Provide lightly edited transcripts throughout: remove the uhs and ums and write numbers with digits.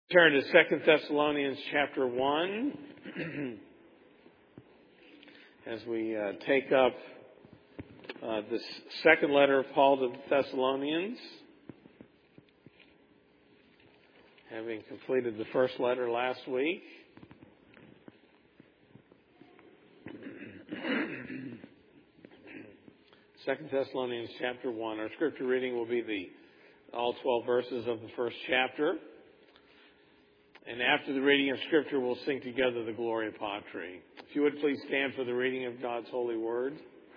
Turn to 2 Thessalonians chapter 1 as we take up this second letter of Paul to the Thessalonians, having completed the first letter last week. Second Thessalonians chapter 1. Our scripture reading will be all 12 verses of the first chapter. And after the reading of Scripture, we'll sing together the Gloria Patri. If you would please stand for the reading of God's holy word.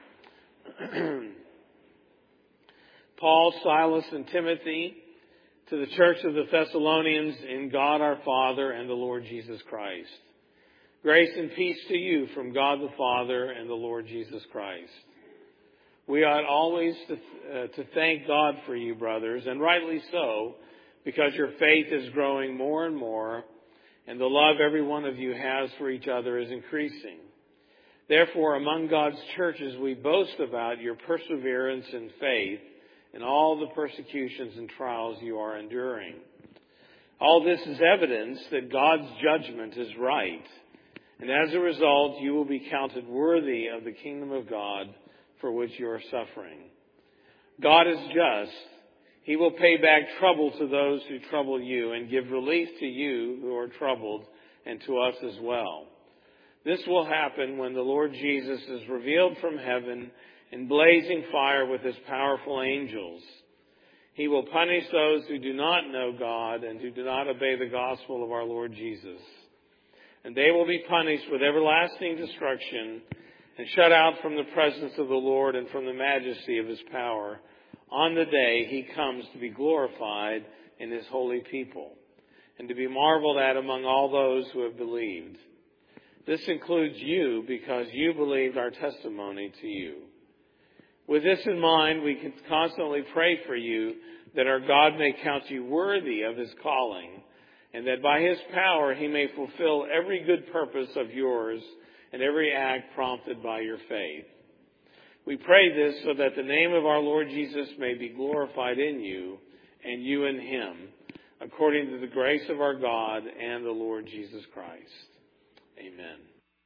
Paul, Silas, and Timothy, to the church of the Thessalonians in God our Father and the Lord Jesus Christ. Grace and peace to you from God the Father and the Lord Jesus Christ. We ought always to thank God for you, brothers, and rightly so, because your faith is growing more and more, and the love every one of you has for each other is increasing. Therefore, among God's churches, we boast about your perseverance in faith and all the persecutions and trials you are enduring. All this is evidence that God's judgment is right, and as a result, you will be counted worthy of the kingdom of God for which you are suffering. God is just. He will pay back trouble to those who trouble you and give relief to you who are troubled and to us as well. This will happen when the Lord Jesus is revealed from heaven in blazing fire with his powerful angels. He will punish those who do not know God and who do not obey the gospel of our Lord Jesus. And they will be punished with everlasting destruction and shut out from the presence of the Lord and from the majesty of his power on the day he comes to be glorified in his holy people and to be marveled at among all those who have believed. This includes you because you believed our testimony to you. With this in mind, we can constantly pray for you that our God may count you worthy of his calling and that by his power he may fulfill every good purpose of yours and every act prompted by your faith. We pray this so that the name of our Lord Jesus may be glorified in you and you in him, according to the grace of our God and the Lord Jesus Christ. Amen.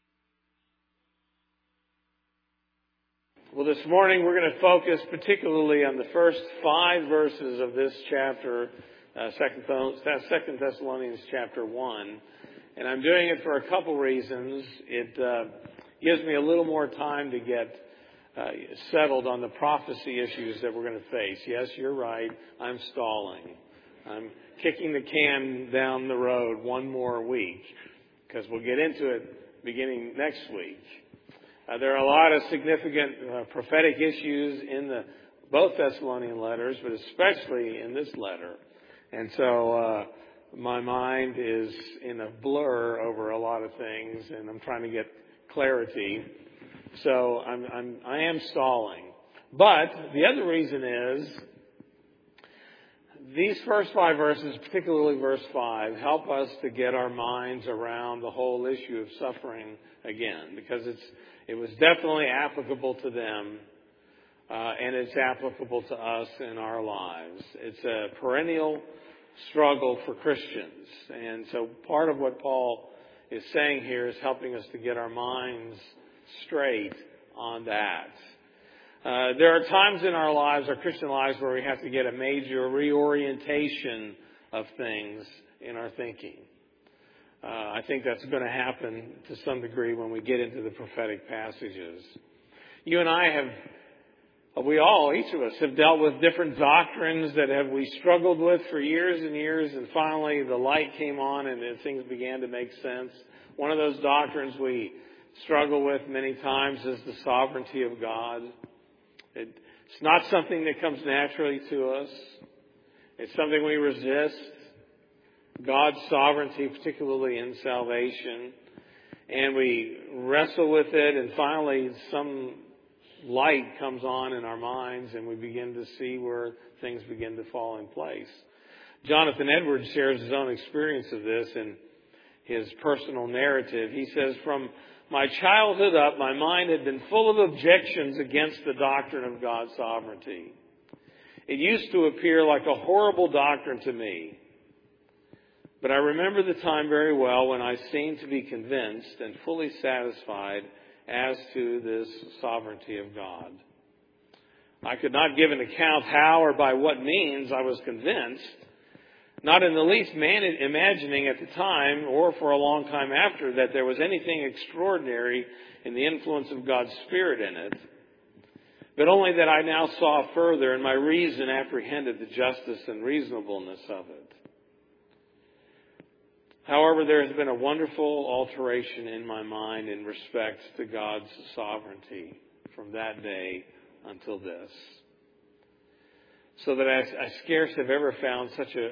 Well, this morning we're going to focus particularly on the first 5 verses of this chapter, 2 Thessalonians chapter 1. And I'm doing it for a couple reasons. It gives me a little more time to get settled on the prophecy issues that we're going to face. Yes, you're right. I'm stalling. I'm kicking the can down the road one more week because we'll get into it beginning next week. There are a lot of significant prophetic issues in both Thessalonian letters, but especially in this letter. And so my mind is in a blur over a lot of things, and I'm trying to get clarity. So I am stalling. But the other reason is these first 5 verses, particularly verse 5, help us to get our minds around the whole issue of suffering again, because it was definitely applicable to them, and it's applicable to us in our lives. It's a perennial struggle for Christians. And so part of what Paul is saying here is helping us to get our minds straight on that. There are times in our lives, our Christian lives, where we have to get a major reorientation of things in our thinking. I think that's going to happen to some degree when we get into the prophetic passages. You and I each of us have dealt with different doctrines that we struggled with for years and years, and finally the light came on and things began to make sense. One of those doctrines we struggle with many times is the sovereignty of God. It's not something that comes naturally to us. It's something we resist. God's sovereignty, particularly in salvation. And we wrestle with it, and finally some light comes on in our minds and we begin to see where things begin to fall in place. Jonathan Edwards shares his own experience of this in his personal narrative. He says, "From my childhood up, my mind had been full of objections against the doctrine of God's sovereignty. It used to appear like a horrible doctrine to me. But I remember the time very well when I seemed to be convinced and fully satisfied as to this sovereignty of God. I could not give an account how or by what means I was convinced, not in the least imagining at the time or for a long time after that there was anything extraordinary in the influence of God's Spirit in it, but only that I now saw further and my reason apprehended the justice and reasonableness of it. However, there has been a wonderful alteration in my mind in respect to God's sovereignty from that day until this. So that I scarce have ever found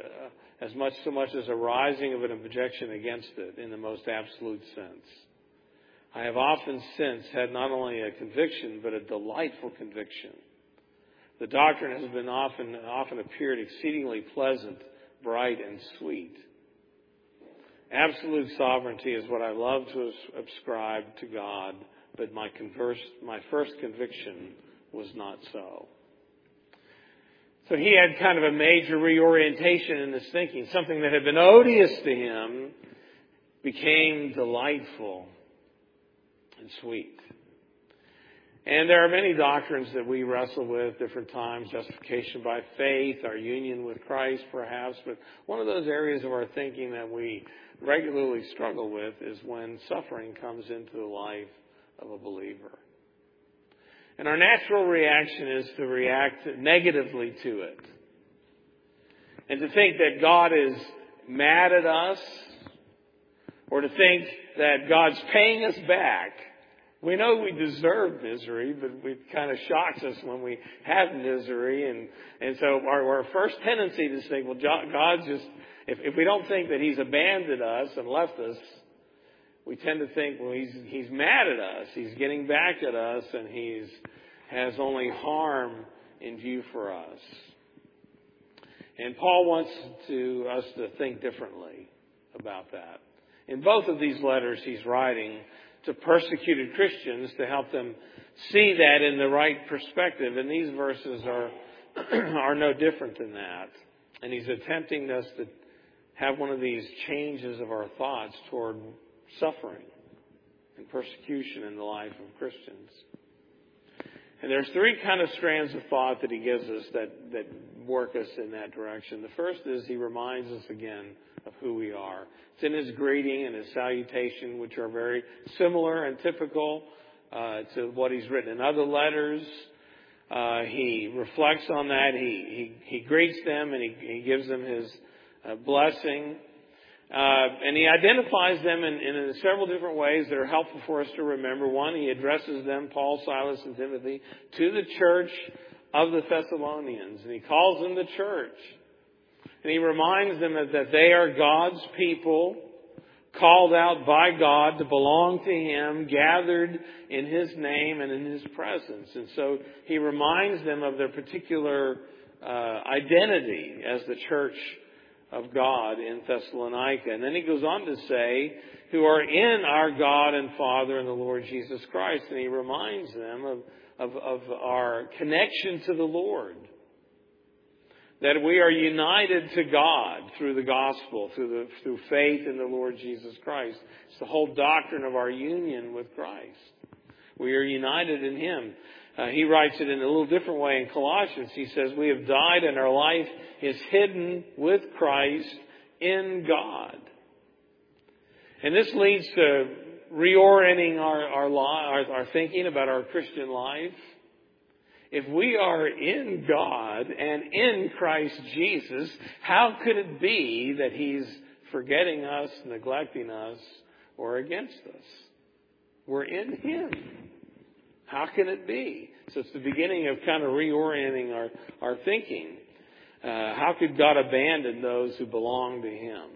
so much as a rising of an objection against it in the most absolute sense. I have often since had not only a conviction, but a delightful conviction. The doctrine has been often appeared exceedingly pleasant, bright, and sweet. Absolute sovereignty is what I love to ascribe to God, but my first conviction was not so. So he had kind of a major reorientation in his thinking. Something that had been odious to him became delightful and sweet. And there are many doctrines that we wrestle with different times. Justification by faith, our union with Christ perhaps. But one of those areas of our thinking that we regularly struggle with is when suffering comes into the life of a believer. And our natural reaction is to react negatively to it. And to think that God is mad at us, or to think that God's paying us back. We know we deserve misery, but it kind of shocks us when we have misery. And so our first tendency is to think, well, God's just, if we don't think that He's abandoned us and left us, we tend to think, well, He's mad at us. He's getting back at us, and He's has only harm in view for us. And Paul wants us to think differently about that. In both of these letters, he's writing to persecuted Christians to help them see that in the right perspective. And these verses are no different than that. And he's attempting us to have one of these changes of our thoughts toward suffering and persecution in the life of Christians. And there's three kind of strands of thought that he gives us that work us in that direction. The first is he reminds us again of who we are. It's in his greeting and his salutation, which are very similar and typical to what he's written in other letters. He reflects on that. He greets them and he gives them his blessing. And he identifies them in several different ways that are helpful for us to remember. One, he addresses them, Paul, Silas, and Timothy, to the church of the Thessalonians. And he calls them the church. And he reminds them that they are God's people, called out by God to belong to Him, gathered in His name and in His presence. And so he reminds them of their particular identity as the church of God in Thessalonica. And then he goes on to say, who are in our God and Father and the Lord Jesus Christ. And he reminds them of our connection to the Lord. That we are united to God through the gospel, through faith in the Lord Jesus Christ. It's the whole doctrine of our union with Christ. We are united in Him. He writes it in a little different way in Colossians. He says, we have died and our life is hidden with Christ in God. And this leads to reorienting our thinking about our Christian life. If we are in God and in Christ Jesus, how could it be that He's forgetting us, neglecting us, or against us? We're in Him. How can it be? So it's the beginning of kind of reorienting our thinking. How could God abandon those who belong to Him?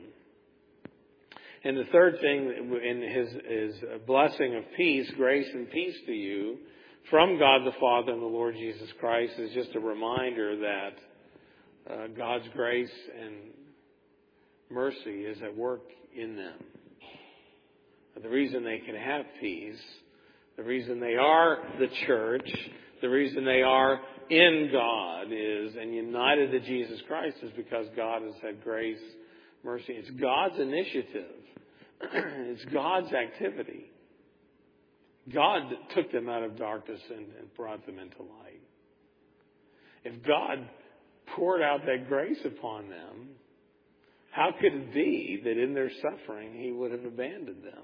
And the third thing in His blessing of peace, grace and peace to you, from God the Father and the Lord Jesus Christ, is just a reminder that God's grace and mercy is at work in them. The reason they can have peace, the reason they are the church, the reason they are in God is, and united to Jesus Christ, is because God has had grace, mercy. It's God's initiative. It's God's activity. God took them out of darkness and brought them into light. If God poured out that grace upon them, how could it be that in their suffering He would have abandoned them?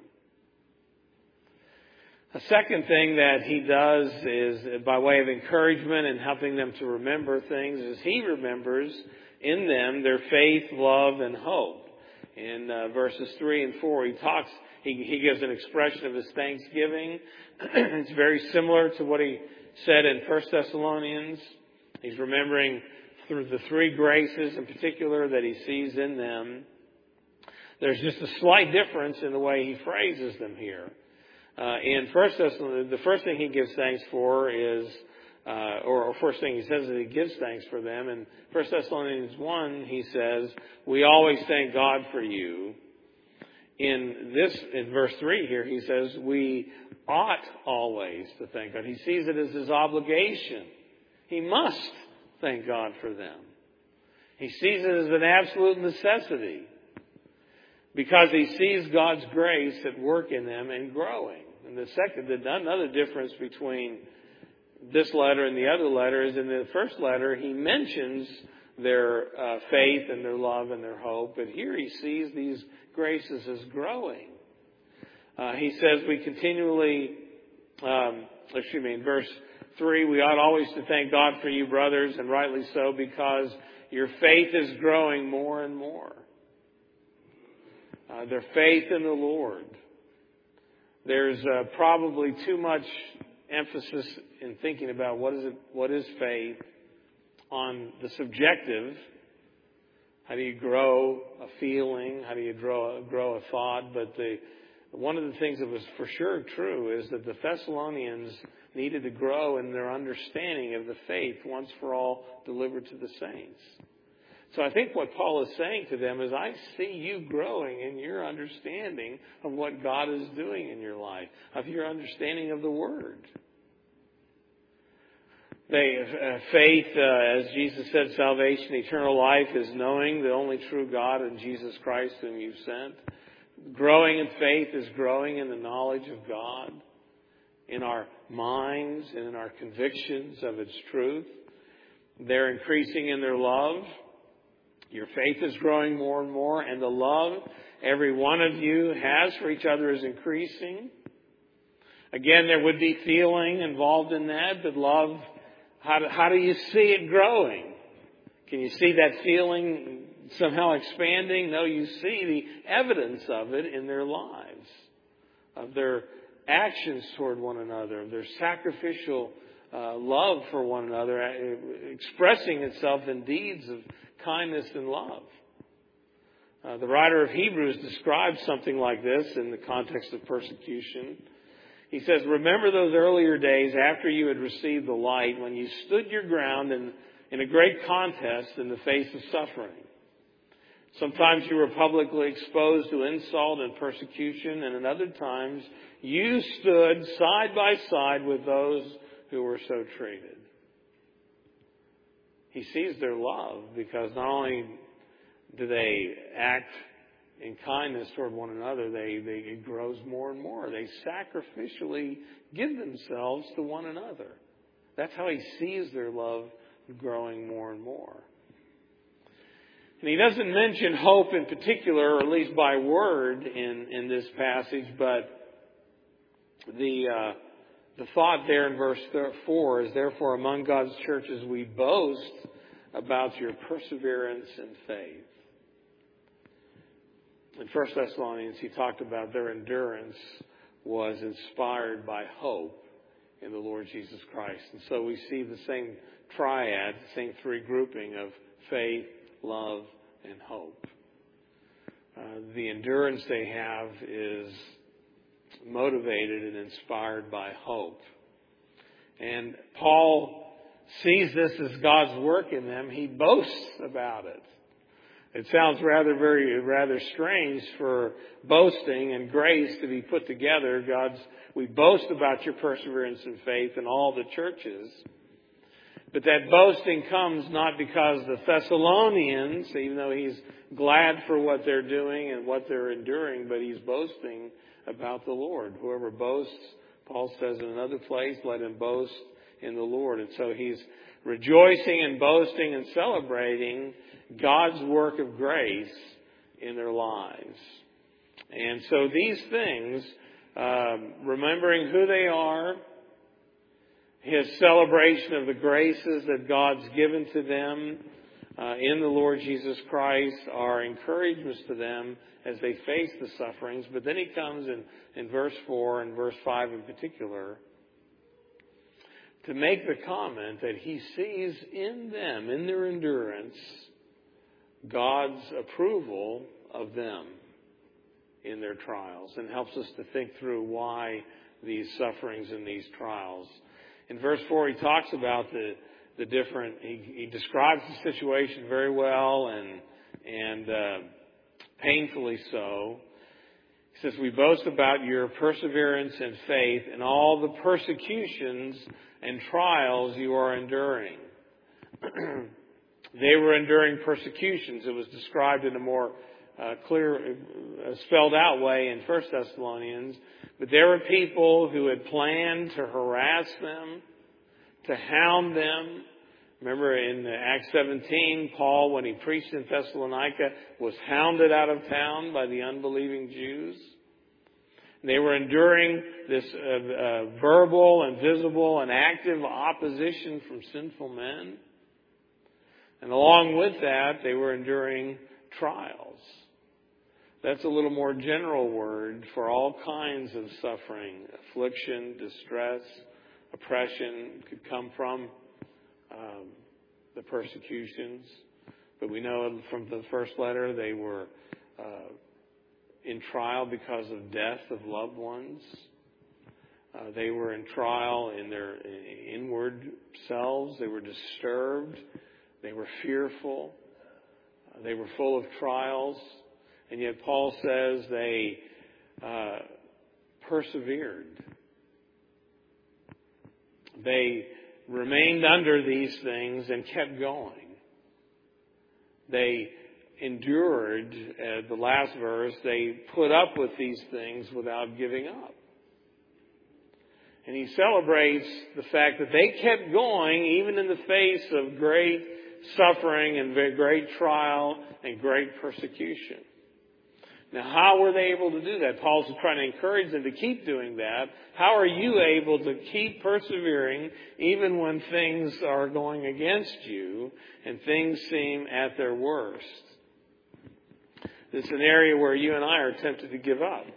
A second thing that He does is, by way of encouragement and helping them to remember things, is He remembers in them their faith, love, and hope. In verses 3 and 4, He gives an expression of His thanksgiving. It's very similar to what He said in 1 Thessalonians. He's remembering through the three graces in particular that He sees in them. There's just a slight difference in the way He phrases them here. In 1 Thessalonians, the first thing He gives thanks for is, or first thing He says that He gives thanks for them. In 1 Thessalonians 1, He says, "We always thank God for you." In verse 3 here, He says, "We ought always to thank God." He sees it as His obligation. He must thank God for them. He sees it as an absolute necessity because He sees God's grace at work in them and growing. And another difference between this letter and the other letter is in the first letter, He mentions their faith and their love and their hope. But here He sees these graces as growing. He says we continually, in verse 3, "We ought always to thank God for you, brothers, and rightly so, because your faith is growing more and more." Their faith in the Lord. There's probably too much emphasis in thinking about what is faith on the subjective. How do you grow a feeling? How do you grow a thought? But one of the things that was for sure true is that the Thessalonians needed to grow in their understanding of the faith once for all delivered to the saints. So I think what Paul is saying to them is, I see you growing in your understanding of what God is doing in your life, of your understanding of the Word. Faith, as Jesus said, salvation, eternal life is knowing the only true God and Jesus Christ whom you've sent. Growing in faith is growing in the knowledge of God, in our minds and in our convictions of its truth. They're increasing in their love. Your faith is growing more and more, and the love every one of you has for each other is increasing. Again, there would be feeling involved in that, but love, how do you see it growing? Can you see that feeling somehow expanding? No, you see the evidence of it in their lives, of their actions toward one another, of their sacrificial love for one another, expressing itself in deeds of kindness and love. The writer of Hebrews describes something like this in the context of persecution. He says, "Remember those earlier days after you had received the light, when you stood your ground in a great contest in the face of suffering. Sometimes you were publicly exposed to insult and persecution, and at other times you stood side by side with those who were so treated." He sees their love because not only do they act in kindness toward one another, it grows more and more. They sacrificially give themselves to one another. That's how He sees their love growing more and more. And He doesn't mention hope in particular, or at least by word in this passage, but the thought there in verse 4 is, "Therefore among God's churches we boast about your perseverance and faith." In 1 Thessalonians, he talked about their endurance was inspired by hope in the Lord Jesus Christ. And so we see the same triad, the same three grouping of faith, love, and hope. The endurance they have is motivated and inspired by hope. And Paul sees this as God's work in them. He boasts about it. It sounds rather strange for boasting and grace to be put together. We boast about your perseverance and faith in all the churches. But that boasting comes not because the Thessalonians, even though he's glad for what they're doing and what they're enduring, but he's boasting about the Lord. Whoever boasts, Paul says in another place, let him boast in the Lord. And so he's rejoicing and boasting and celebrating God's work of grace in their lives. And so these things, remembering who they are, his celebration of the graces that God's given to them in the Lord Jesus Christ are encouragements to them as they face the sufferings. But then he comes in verse 4 and verse 5 in particular to make the comment that he sees in them, in their endurance, God's approval of them in their trials, and helps us to think through why these sufferings and these trials. In verse 4, he talks about the different, he describes the situation very well and painfully so. He says, we boast about your perseverance and faith and all the persecutions and trials you are enduring. They were enduring persecutions. It was described in a more clear, spelled out way in 1 Thessalonians. But there were people who had planned to harass them, to hound them. Remember in Acts 17, Paul, when he preached in Thessalonica, was hounded out of town by the unbelieving Jews. They were enduring this verbal and visible and active opposition from sinful men. And along with that, they were enduring trials. That's a little more general word for all kinds of suffering, affliction, distress, oppression could come from the persecutions. But we know from the first letter they were in trial because of death of loved ones. They were in trial in their inward selves. They were disturbed. They were fearful. They were full of trials. And yet Paul says they persevered. They remained under these things and kept going. They endured, the last verse, they put up with these things without giving up. And he celebrates the fact that they kept going even in the face of great suffering and great trial and great persecution. Now, how were they able to do that? Paul's trying to encourage them to keep doing that. How are you able to keep persevering even when things are going against you and things seem at their worst? It's an area where you and I are tempted to give up.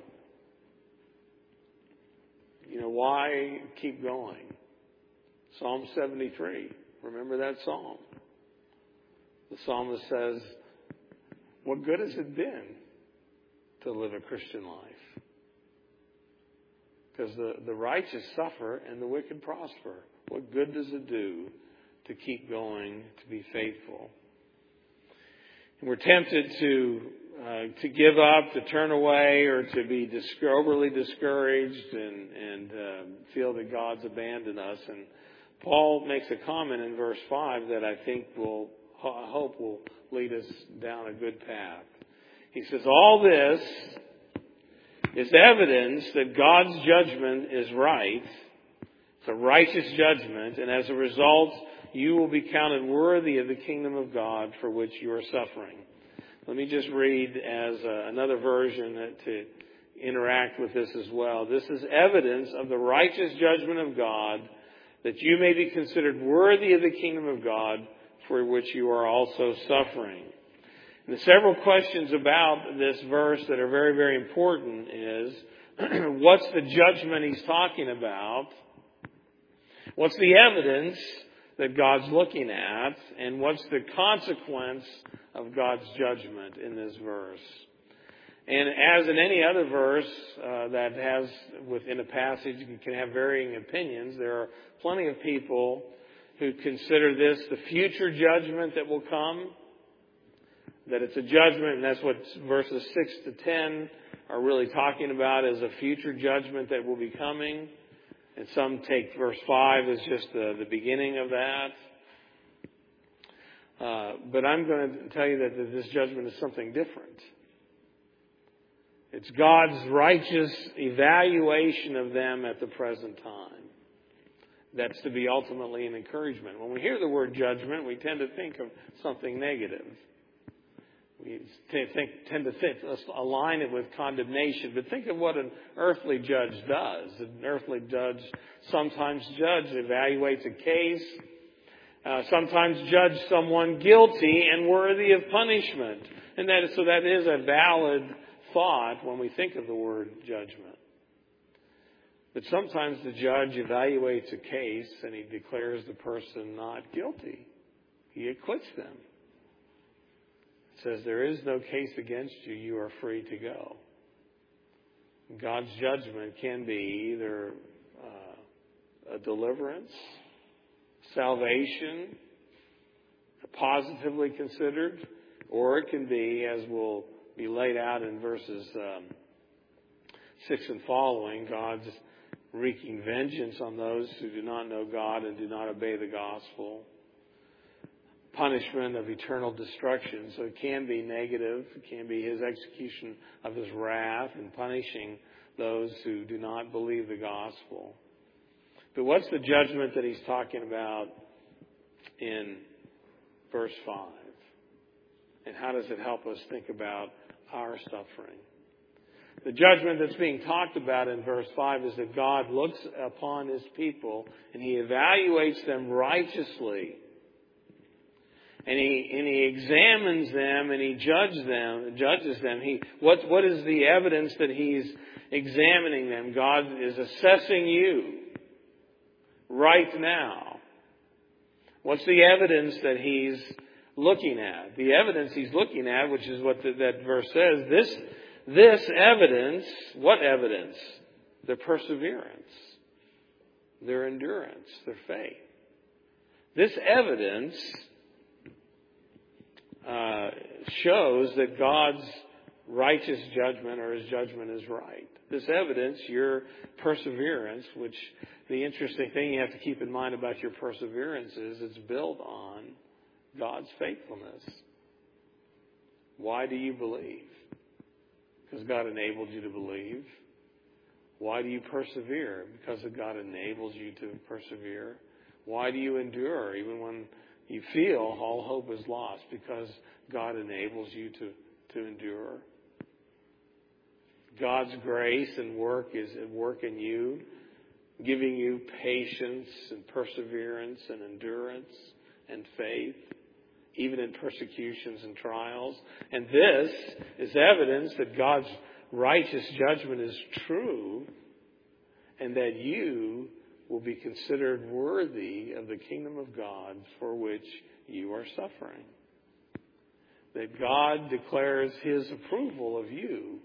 You know, why keep going? Psalm 73. Remember that psalm? The psalmist says, what good has it been to live a Christian life? Because the righteous suffer and the wicked prosper. What good does it do to keep going, to be faithful? And we're tempted to give up, to turn away, or to be overly discouraged and feel that God's abandoned us. And Paul makes a comment in verse 5 that I hope will lead us down a good path. He says, all this is evidence that God's judgment is right. It's a righteous judgment, and as a result, you will be counted worthy of the kingdom of God for which you are suffering. Let me just read as another version to interact with this as well. This is evidence of the righteous judgment of God, that you may be considered worthy of the kingdom of God for which you are also suffering. And the several questions about this verse that are very, very important is, what's the judgment he's talking about? What's the evidence that God's looking at? And what's the consequence of God's judgment in this verse? And as in any other verse that has within a passage, you can have varying opinions. There are plenty of people who consider this the future judgment that will come. That it's a judgment, and that's what verses 6 to 10 are really talking about, as a future judgment that will be coming. And some take verse 5 as just the beginning of that. But I'm going to tell you that this judgment is something different. It's God's righteous evaluation of them at the present time. That's to be ultimately an encouragement. When we hear the word judgment, we tend to think of something negative. We tend to align it with condemnation. But think of what an earthly judge does. An earthly judge sometimes evaluates a case, sometimes judge someone guilty and worthy of punishment. And that is a valid thought when we think of the word judgment. But sometimes the judge evaluates a case and he declares the person not guilty. He acquits them. Says, there is no case against you, you are free to go. God's judgment can be either a deliverance, salvation, positively considered, or it can be, as will be laid out in verses 6 and following, God's wreaking vengeance on those who do not know God and do not obey the gospel. Punishment of eternal destruction. So it can be negative. It can be his execution of his wrath and punishing those who do not believe the gospel. But what's the judgment that he's talking about in verse 5? And how does it help us think about our suffering? The judgment that's being talked about in verse 5 is that God looks upon his people and he evaluates them righteously. And he examines them and he judges them. What is the evidence that he's examining them? God is assessing you right now. What's the evidence that he's looking at? The evidence he's looking at, which is what that verse says, this evidence, what evidence? Their perseverance, their endurance, their faith. This evidence shows that God's righteous judgment or his judgment is right. This evidence, your perseverance, which the interesting thing you have to keep in mind about your perseverance is it's built on God's faithfulness. Why do you believe? Because God enabled you to believe. Why do you persevere? Because God enables you to persevere. Why do you endure even when you feel all hope is lost? Because God enables you to endure. God's grace and work is at work in you, giving you patience and perseverance and endurance and faith, even in persecutions and trials. And this is evidence that God's righteous judgment is true and that you will be considered worthy of the kingdom of God for which you are suffering. That God declares his approval of you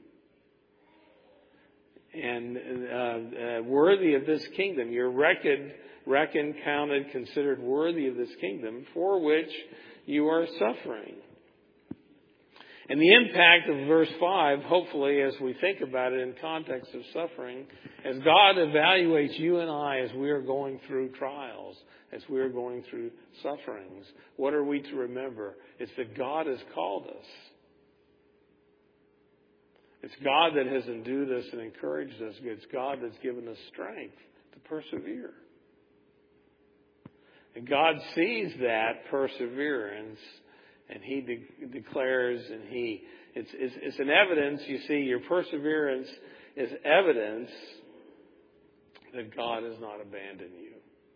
and worthy of this kingdom. You're reckoned, counted, considered worthy of this kingdom for which you are suffering. And the impact of verse 5, hopefully, as we think about it in context of suffering, as God evaluates you and I as we are going through trials, as we are going through sufferings, what are we to remember? It's that God has called us. It's God that has endued us and encouraged us. It's God that's given us strength to persevere. And God sees that perseverance, and he declares, and it's an evidence. You see, your perseverance is evidence that God has not abandoned you.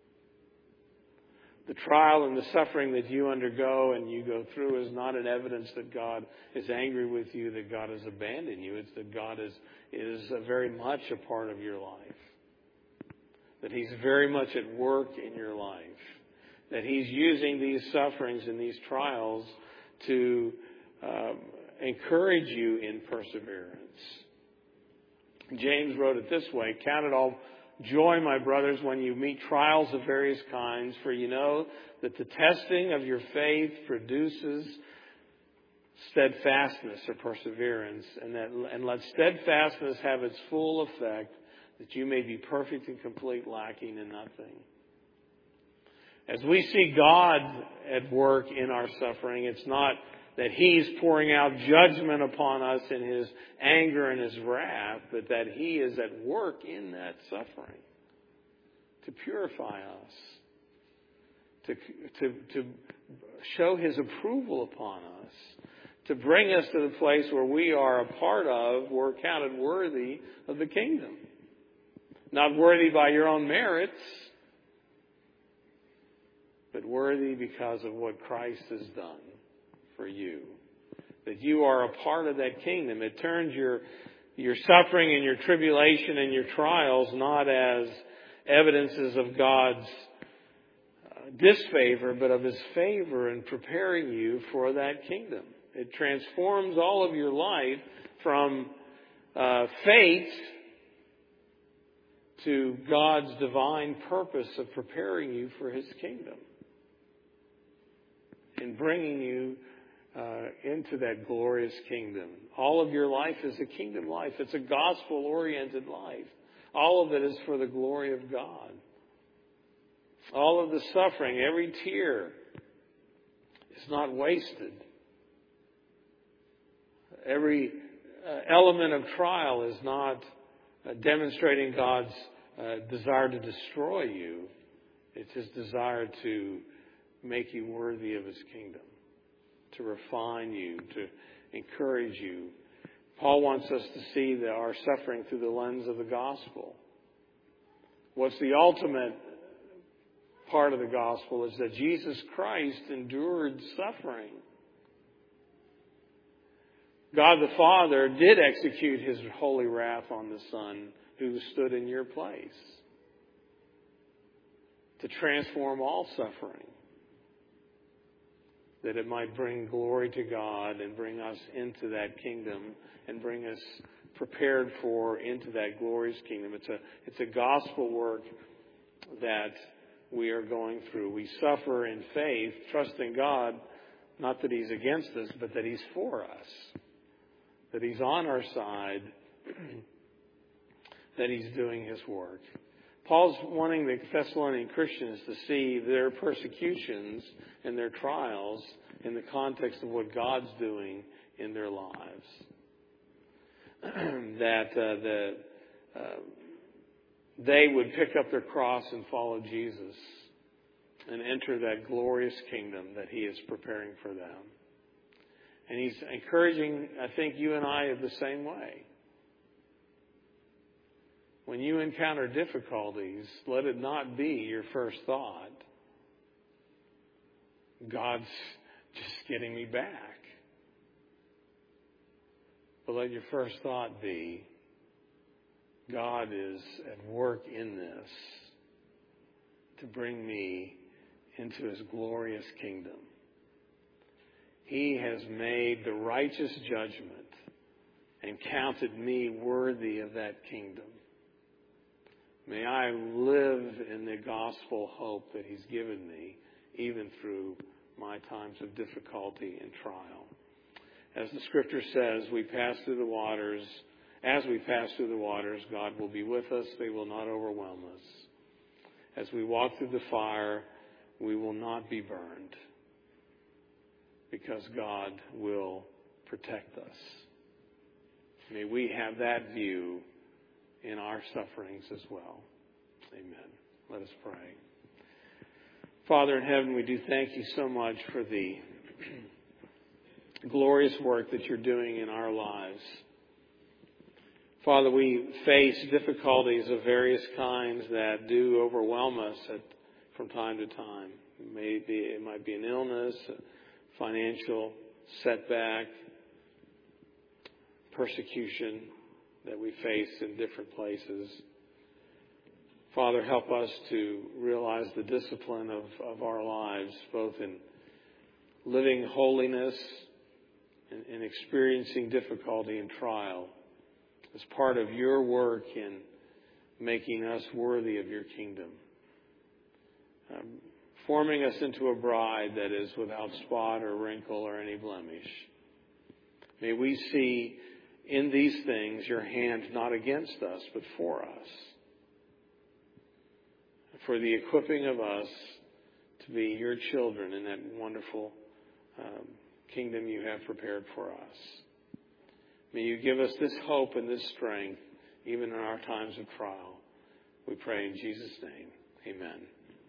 The trial and the suffering that you undergo and you go through is not an evidence that God is angry with you, that God has abandoned you. It's that God is very much a part of your life. That he's very much at work in your life. That he's using these sufferings and these trials to encourage you in perseverance. James wrote it this way: "Count it all joy, my brothers, when you meet trials of various kinds, for you know that the testing of your faith produces steadfastness," or perseverance, and let steadfastness have its full effect, that you may be perfect and complete, lacking in nothing. As we see God at work in our suffering, it's not that He's pouring out judgment upon us in His anger and His wrath, but that He is at work in that suffering to purify us, to show His approval upon us, to bring us to the place where we are a part of, we're counted worthy of the kingdom. Not worthy by your own merits, but worthy because of what Christ has done for you. That you are a part of that kingdom. It turns your suffering and your tribulation and your trials not as evidences of God's disfavor, but of His favor in preparing you for that kingdom. It transforms all of your life from fate to God's divine purpose of preparing you for His kingdom and bringing you into that glorious kingdom. All of your life is a kingdom life. It's a gospel-oriented life. All of it is for the glory of God. All of the suffering, every tear is not wasted. Every element of trial is not demonstrating God's desire to destroy you. It's His desire to make you worthy of His kingdom, to refine you, to encourage you. Paul wants us to see our suffering through the lens of the gospel. What's the ultimate part of the gospel is that Jesus Christ endured suffering. God the Father did execute His holy wrath on the Son who stood in your place to transform all suffering, that it might bring glory to God and bring us into that kingdom and bring us prepared for into that glorious kingdom. It's a gospel work that we are going through. We suffer in faith, trusting God, not that He's against us, but that He's for us. That He's on our side, that He's doing His work. Paul's wanting the Thessalonian Christians to see their persecutions and their trials in the context of what God's doing in their lives. That they would pick up their cross and follow Jesus and enter that glorious kingdom that He is preparing for them. And He's encouraging, I think, you and I the same way. When you encounter difficulties, let it not be your first thought, God's just getting me back. But let your first thought be, God is at work in this to bring me into His glorious kingdom. He has made the righteous judgment and counted me worthy of that kingdom. May I live in the gospel hope that He's given me, even through my times of difficulty and trial. As the Scripture says, we pass through the waters. As we pass through the waters, God will be with us. They will not overwhelm us. As we walk through the fire, we will not be burned, because God will protect us. May we have that view in our sufferings as well. Amen. Let us pray. Father in heaven, we do thank You so much for the glorious work that You're doing in our lives. Father, we face difficulties of various kinds that do overwhelm us from time to time. It might be an illness, financial setback, persecution that we face in different places. Father, help us to realize the discipline of our lives, both in living holiness and experiencing difficulty and trial as part of Your work in making us worthy of Your kingdom. Forming us into a bride that is without spot or wrinkle or any blemish. May we see in these things Your hand not against us, but for us. For the equipping of us to be your children in that wonderful kingdom you have prepared for us. May you give us this hope and this strength, even in our times of trial. We pray in Jesus' name. Amen.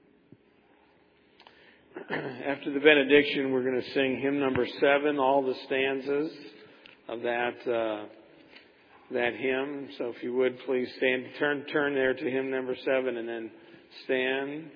After the benediction, we're going to sing hymn number 7, all the stanzas of that hymn. So if you would please stand, turn there to hymn number 7 and then stand.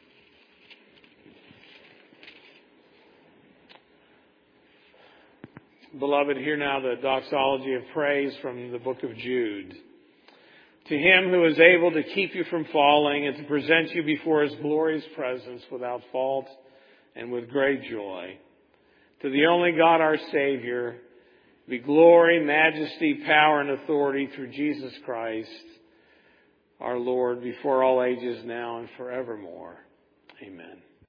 Beloved, hear now the doxology of praise from the book of Jude. To him who is able to keep you from falling and to present you before his glorious presence without fault and with great joy. To the only God our Savior, be glory, majesty, power, and authority through Jesus Christ, our Lord, before all ages, now and forevermore. Amen.